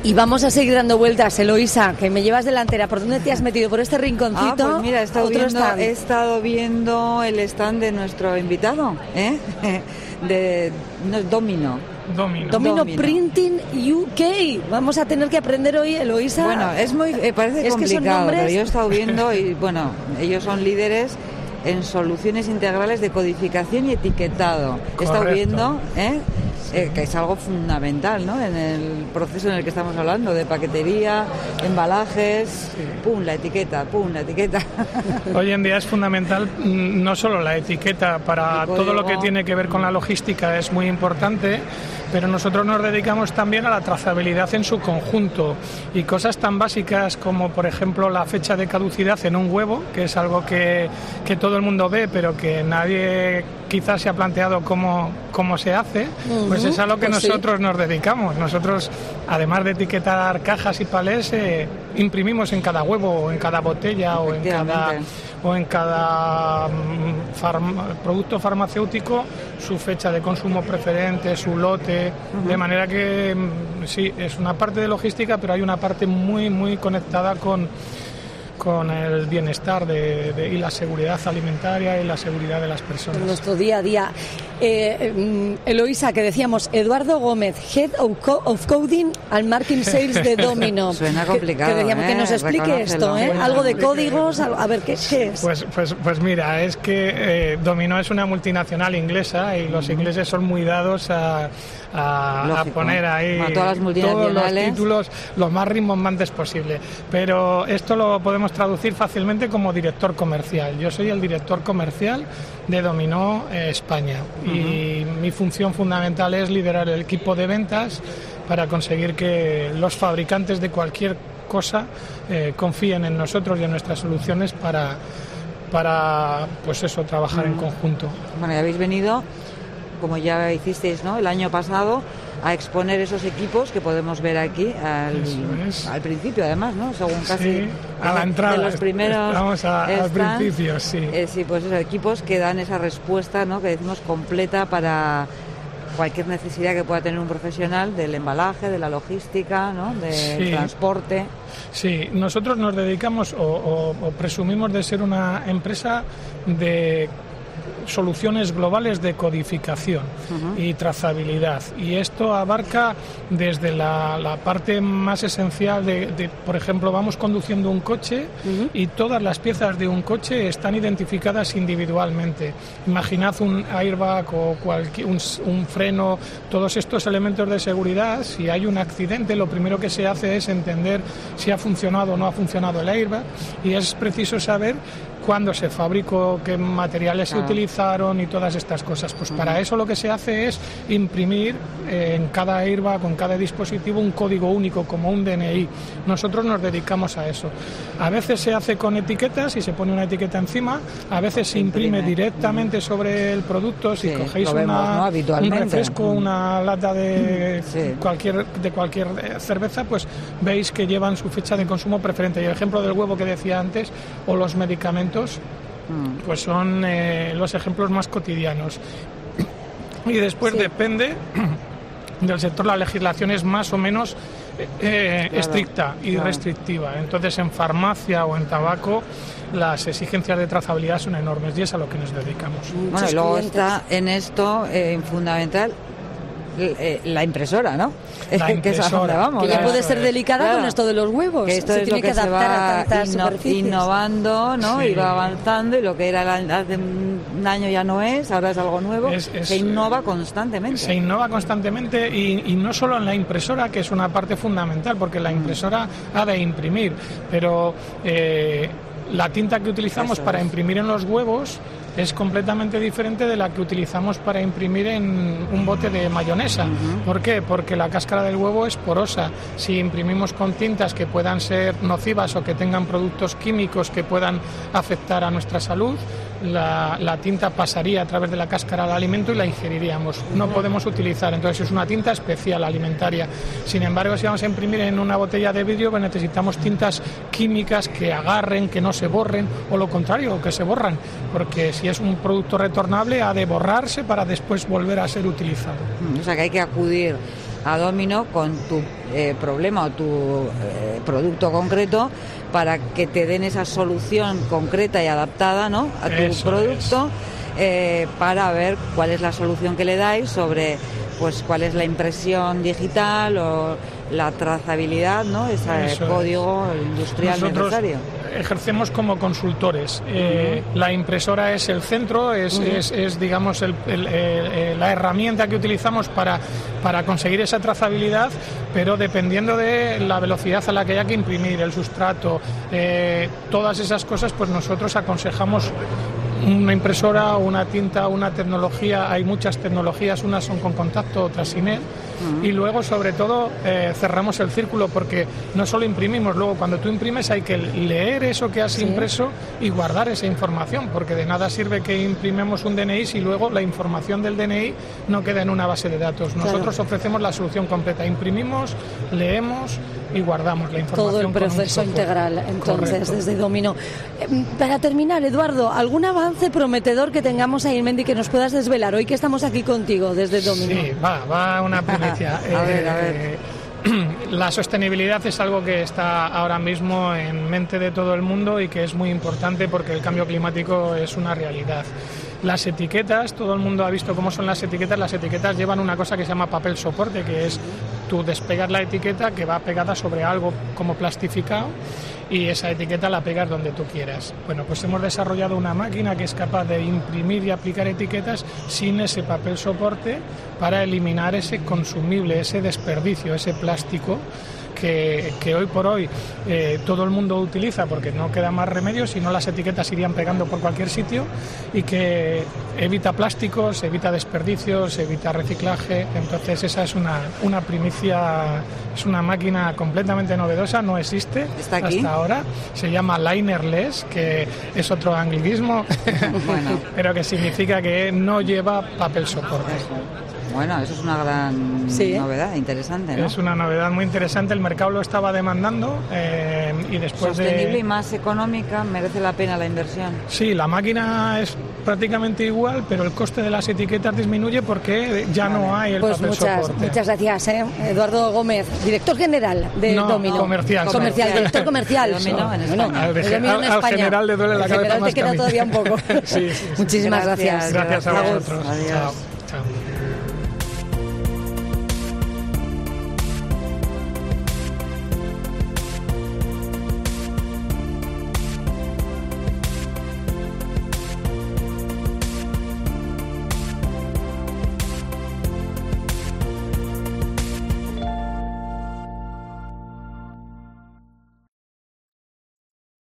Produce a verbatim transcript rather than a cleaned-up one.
Y vamos a seguir dando vueltas, Eloísa, que me llevas delantera. ¿Por dónde te has metido? ¿Por este rinconcito? Ah, pues mira, he estado, ¿Otro viendo, stand? he estado viendo el stand de nuestro invitado, ¿eh? de no, Domino. Domino. Domino. Domino Printing U K. Vamos a tener que aprender hoy, Eloísa. Bueno, es muy, eh, parece es complicado, nombres... pero yo he estado viendo y bueno, ellos son líderes en soluciones integrales de codificación y etiquetado. He estado Correcto. viendo, ¿eh? Eh, que es algo fundamental, ¿no? En el proceso en el que estamos hablando, de paquetería, embalajes, sí. pum, la etiqueta, pum, la etiqueta. Hoy en día es fundamental no solo la etiqueta, para todo lo que tiene que ver con la logística es muy importante, pero nosotros nos dedicamos también a la trazabilidad en su conjunto y cosas tan básicas como, por ejemplo, la fecha de caducidad en un huevo, que es algo que, que todo el mundo ve, pero que nadie quizás se ha planteado cómo, cómo se hace, uh-huh. pues es a lo que pues nosotros sí. nos dedicamos. Nosotros, además de etiquetar cajas y palés, eh, imprimimos en cada huevo, o en cada botella, o en cada, o en cada farma, producto farmacéutico su fecha de consumo preferente, su lote, uh-huh. de manera que sí, es una parte de logística, pero hay una parte muy, muy conectada con con el bienestar de, de, y la seguridad alimentaria y la seguridad de las personas. En nuestro día a día. Eh, Eloísa, que decíamos, Eduardo Gómez, Head of, Co- of Coding and Marketing Sales de Domino. Suena complicado, que, que, decíamos, ¿eh? que nos explique esto, ¿eh? Bueno, algo de códigos, a ver, ¿qué, qué es? Pues, pues, pues mira, es que eh, Domino es una multinacional inglesa y los ingleses son muy dados a, a, a poner ahí bueno, todas las todos los títulos lo más rimbombantes posible. Pero esto lo podemos traducir fácilmente como director comercial. Yo soy el director comercial de Domino eh, España uh-huh. y mi función fundamental es liderar el equipo de ventas para conseguir que los fabricantes de cualquier cosa eh, confíen en nosotros y en nuestras soluciones para, para pues eso, trabajar uh-huh. en conjunto. Bueno, ya habéis venido, como ya hicisteis, ¿no?, el año pasado, a exponer esos equipos que podemos ver aquí al, al principio, además, ¿no? Según casi sí, a la entrada, de los primeros vamos a, al principio, sí. Eh, sí, pues esos equipos que dan esa respuesta, ¿no?, que decimos completa para cualquier necesidad que pueda tener un profesional del embalaje, de la logística, ¿no?, del sí. transporte. Sí, nosotros nos dedicamos o, o, o presumimos de ser una empresa de soluciones globales de codificación uh-huh. y trazabilidad, y esto abarca desde la, la parte más esencial de, de, por ejemplo, vamos conduciendo un coche uh-huh. y todas las piezas de un coche están identificadas individualmente. Imaginad un airbag o cualquier, un, un freno, todos estos elementos de seguridad. Si hay un accidente, lo primero que se hace es entender si ha funcionado o no ha funcionado el airbag, y es preciso saber cuándo se fabricó, qué materiales ah. se utilizaron y todas estas cosas. Pues uh-huh. para eso lo que se hace es imprimir eh, en cada airbag, con cada dispositivo, un código único como un D N I. Nosotros nos dedicamos a eso. A veces se hace con etiquetas y se pone una etiqueta encima, a veces se imprime, imprime. directamente uh-huh. sobre el producto. Si sí, cogéis una, vemos, ¿no?, un refresco, uh-huh. una lata de, sí. cualquier, de cualquier cerveza, pues veis que llevan su fecha de consumo preferente. Y el ejemplo del huevo que decía antes, o los medicamentos, pues son eh, los ejemplos más cotidianos. Y después sí. depende del sector, la legislación es más o menos eh, claro, estricta y claro. restrictiva. Entonces, en farmacia o en tabaco, las exigencias de trazabilidad son enormes, y es a lo que nos dedicamos. Bueno, y luego está en esto eh, fundamental la impresora, ¿no? La impresora, que es a donde vamos, que ya puede ser delicada claro. con esto de los huevos. Que esto se es tiene lo que, que adaptar se va a tantas inno- superficies. innovando, ¿no? Sí. Y va avanzando, y lo que era la, hace un año ya no es, ahora es algo nuevo. Es, es, se innova constantemente. Se innova constantemente y, y no solo en la impresora, que es una parte fundamental, porque la impresora mm. ha de imprimir, pero eh, la tinta que utilizamos Eso para es. imprimir en los huevos es completamente diferente de la que utilizamos para imprimir en un bote de mayonesa. Uh-huh. ¿Por qué? Porque la cáscara del huevo es porosa. Si imprimimos con tintas que puedan ser nocivas o que tengan productos químicos que puedan afectar a nuestra salud, la, la tinta pasaría a través de la cáscara al alimento y la ingeriríamos. No podemos utilizar, entonces es una tinta especial alimentaria. Sin embargo, si vamos a imprimir en una botella de vidrio, pues necesitamos tintas químicas que agarren, que no se borren, o lo contrario, que se borran, porque si es un producto retornable ha de borrarse para después volver a ser utilizado. O sea que hay que acudir a Domino con tu eh, problema o tu eh, producto concreto para que te den esa solución concreta y adaptada, ¿no?, a tu Eso producto, eh, para ver cuál es la solución que le dais sobre pues cuál es la impresión digital o la trazabilidad, ¿no?, ese Eso código es. industrial Nosotros necesario. Ejercemos como consultores. Eh, uh-huh. La impresora es el centro, es, uh-huh. es, es digamos, el, el, el, la herramienta que utilizamos para, para conseguir esa trazabilidad, pero dependiendo de la velocidad a la que haya que imprimir, el sustrato, eh, todas esas cosas, pues nosotros aconsejamos una impresora, una tinta, una tecnología. Hay muchas tecnologías, unas son con contacto, otras sin él. Uh-huh. Y luego, sobre todo, eh, cerramos el círculo, porque no solo imprimimos, luego cuando tú imprimes hay que leer eso que has ¿Sí? impreso y guardar esa información, porque de nada sirve que imprimamos un D N I si luego la información del D N I no queda en una base de datos. Nosotros claro. ofrecemos la solución completa. Imprimimos, leemos y guardamos la información. Todo el proceso integral, entonces, Correcto. desde Domino. Eh, para terminar, Eduardo, ¿algún avance prometedor que tengamos ahí en Mendy que nos puedas desvelar hoy que estamos aquí contigo desde Domino? Sí, va, va una primicia. a ver, a ver. La sostenibilidad es algo que está ahora mismo en mente de todo el mundo y que es muy importante porque el cambio climático es una realidad. Las etiquetas, todo el mundo ha visto cómo son las etiquetas. Las etiquetas llevan una cosa que se llama papel soporte, que es tú despegas la etiqueta que va pegada sobre algo como plastificado y esa etiqueta la pegas donde tú quieras. Bueno, pues hemos desarrollado una máquina que es capaz de imprimir y aplicar etiquetas sin ese papel soporte para eliminar ese consumible, ese desperdicio, ese plástico que, que hoy por hoy eh, todo el mundo utiliza porque no queda más remedio, si no las etiquetas irían pegando por cualquier sitio, y que evita plásticos, evita desperdicios, evita reciclaje. Entonces esa es una, una primicia, es una máquina completamente novedosa, no existe ¿Está aquí? hasta ahora, se llama linerless, que es otro anglicismo, bueno. pero que significa que no lleva papel soporte. Bueno, eso es una gran sí. novedad, interesante, ¿no? Es una novedad muy interesante, el mercado lo estaba demandando eh, y después Sostenible de... y más económica, merece la pena la inversión. Sí, la máquina es prácticamente igual, pero el coste de las etiquetas disminuye porque ya vale. no hay el pues papel muchas, soporte. Muchas gracias, ¿eh? Eduardo Gómez, director general de no, Domino. comercial. Comercial, director comercial. Domino en España. Bueno, al, de Domino en al, al general le duele la cabeza más te queda que a mí. todavía un poco. sí, sí, sí. Muchísimas gracias. Gracias, gracias a vosotros. Adiós. Chao. Chao.